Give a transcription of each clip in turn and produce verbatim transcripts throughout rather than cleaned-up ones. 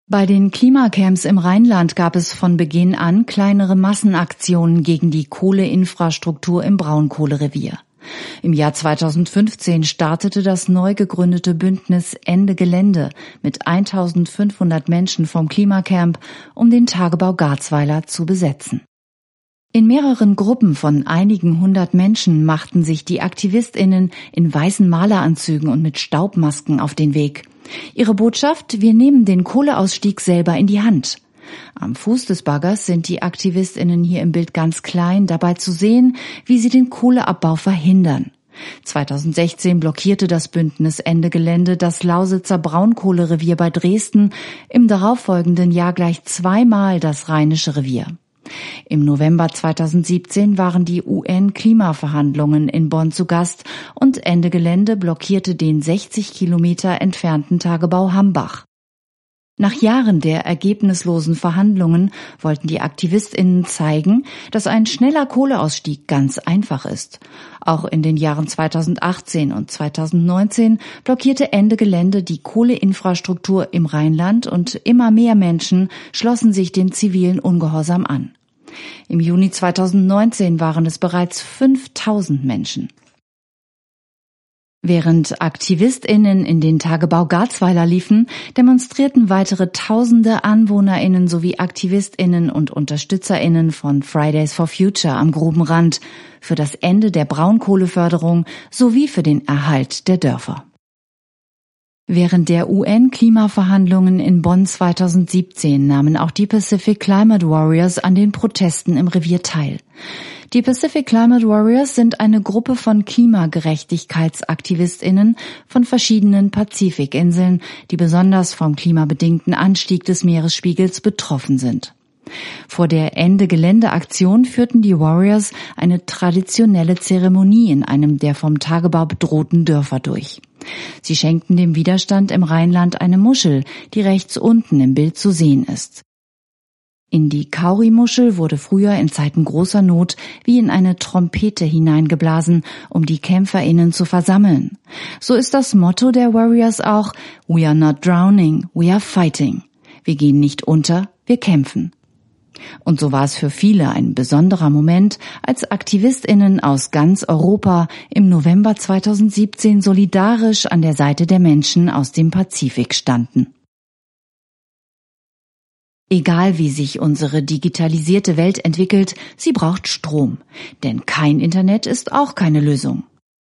Bei den Klimacamps im Rheinland gab es von Beginn an kleinere Massenaktionen gegen die Kohleinfrastruktur im Braunkohlerevier. Im Jahr zweitausendfünfzehn startete das neu gegründete Bündnis Ende Gelände mit eintausendfünfhundert Menschen vom Klimacamp, um den Tagebau Garzweiler zu besetzen. In mehreren Gruppen von einigen hundert Menschen machten sich die AktivistInnen in weißen Maleranzügen und mit Staubmasken auf den Weg. Ihre Botschaft: Wir nehmen den Kohleausstieg selber in die Hand. Am Fuß des Baggers sind die AktivistInnen hier im Bild ganz klein, dabei zu sehen, wie sie den Kohleabbau verhindern. zweitausendsechzehn blockierte das Bündnis Ende Gelände das Lausitzer Braunkohlerevier bei Dresden, im darauffolgenden Jahr gleich zweimal das Rheinische Revier. Im November zweitausendsiebzehn waren die U N-Klimaverhandlungen in Bonn zu Gast und Ende Gelände blockierte den sechzig Kilometer entfernten Tagebau Hambach. Nach Jahren der ergebnislosen Verhandlungen wollten die AktivistInnen zeigen, dass ein schneller Kohleausstieg ganz einfach ist. Auch in den Jahren zweitausendachtzehn und zweitausendneunzehn blockierte Ende Gelände die Kohleinfrastruktur im Rheinland und immer mehr Menschen schlossen sich dem zivilen Ungehorsam an. Im Juni zweitausendneunzehn waren es bereits fünftausend Menschen. Während AktivistInnen in den Tagebau Garzweiler liefen, demonstrierten weitere tausende AnwohnerInnen sowie AktivistInnen und UnterstützerInnen von Fridays for Future am Grubenrand für das Ende der Braunkohleförderung sowie für den Erhalt der Dörfer. Während der U N-Klimaverhandlungen in Bonn zweitausendsiebzehn nahmen auch die Pacific Climate Warriors an den Protesten im Revier teil. Die Pacific Climate Warriors sind eine Gruppe von KlimagerechtigkeitsaktivistInnen von verschiedenen Pazifikinseln, die besonders vom klimabedingten Anstieg des Meeresspiegels betroffen sind. Vor der Ende-Gelände-Aktion führten die Warriors eine traditionelle Zeremonie in einem der vom Tagebau bedrohten Dörfer durch. Sie schenkten dem Widerstand im Rheinland eine Muschel, die rechts unten im Bild zu sehen ist. In die Kauri-Muschel wurde früher in Zeiten großer Not wie in eine Trompete hineingeblasen, um die KämpferInnen zu versammeln. So ist das Motto der Warriors auch: We are not drowning, we are fighting. Wir gehen nicht unter, wir kämpfen. Und so war es für viele ein besonderer Moment, als AktivistInnen aus ganz Europa im November zweitausendsiebzehn solidarisch an der Seite der Menschen aus dem Pazifik standen. Egal wie sich unsere digitalisierte Welt entwickelt, sie braucht Strom, denn kein Internet ist auch keine Lösung.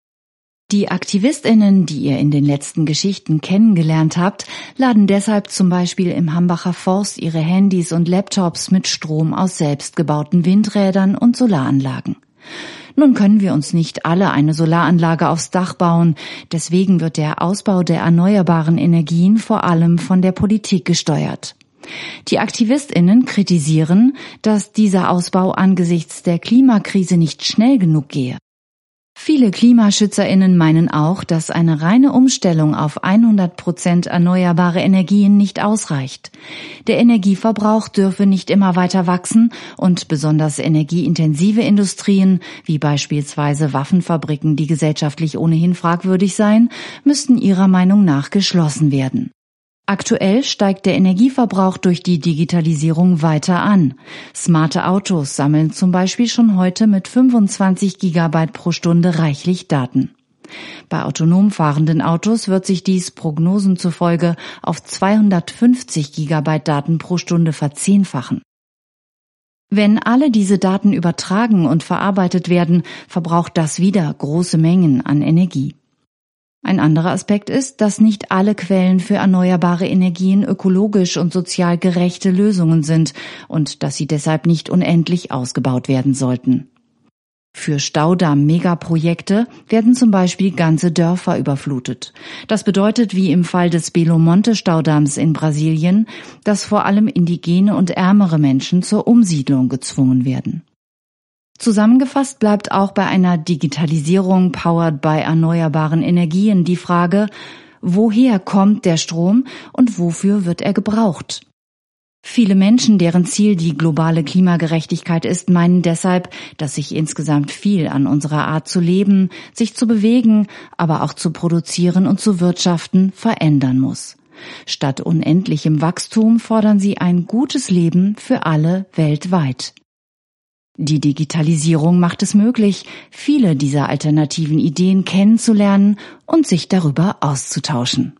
Die AktivistInnen, die ihr in den letzten Geschichten kennengelernt habt, laden deshalb zum Beispiel im Hambacher Forst ihre Handys und Laptops mit Strom aus selbstgebauten Windrädern und Solaranlagen. Nun können wir uns nicht alle eine Solaranlage aufs Dach bauen, deswegen wird der Ausbau der erneuerbaren Energien vor allem von der Politik gesteuert. Die AktivistInnen kritisieren, dass dieser Ausbau angesichts der Klimakrise nicht schnell genug gehe. Viele KlimaschützerInnen meinen auch, dass eine reine Umstellung auf hundert Prozent erneuerbare Energien nicht ausreicht. Der Energieverbrauch dürfe nicht immer weiter wachsen und besonders energieintensive Industrien, wie beispielsweise Waffenfabriken, die gesellschaftlich ohnehin fragwürdig seien, müssten ihrer Meinung nach geschlossen werden. Aktuell steigt der Energieverbrauch durch die Digitalisierung weiter an. Smarte Autos sammeln zum Beispiel schon heute mit fünfundzwanzig Gigabyte pro Stunde reichlich Daten. Bei autonom fahrenden Autos wird sich dies Prognosen zufolge auf zweihundertfünfzig Gigabyte Daten pro Stunde verzehnfachen. Wenn alle diese Daten übertragen und verarbeitet werden, verbraucht das wieder große Mengen an Energie. Ein anderer Aspekt ist, dass nicht alle Quellen für erneuerbare Energien ökologisch und sozial gerechte Lösungen sind und dass sie deshalb nicht unendlich ausgebaut werden sollten. Für Staudamm-Megaprojekte werden zum Beispiel ganze Dörfer überflutet. Das bedeutet, wie im Fall des Belo Monte-Staudamms in Brasilien, dass vor allem indigene und ärmere Menschen zur Umsiedlung gezwungen werden. Zusammengefasst bleibt auch bei einer Digitalisierung powered by erneuerbaren Energien die Frage: Woher kommt der Strom und wofür wird er gebraucht? Viele Menschen, deren Ziel die globale Klimagerechtigkeit ist, meinen deshalb, dass sich insgesamt viel an unserer Art zu leben, sich zu bewegen, aber auch zu produzieren und zu wirtschaften verändern muss. Statt unendlichem Wachstum fordern sie ein gutes Leben für alle weltweit. Die Digitalisierung macht es möglich, viele dieser alternativen Ideen kennenzulernen und sich darüber auszutauschen.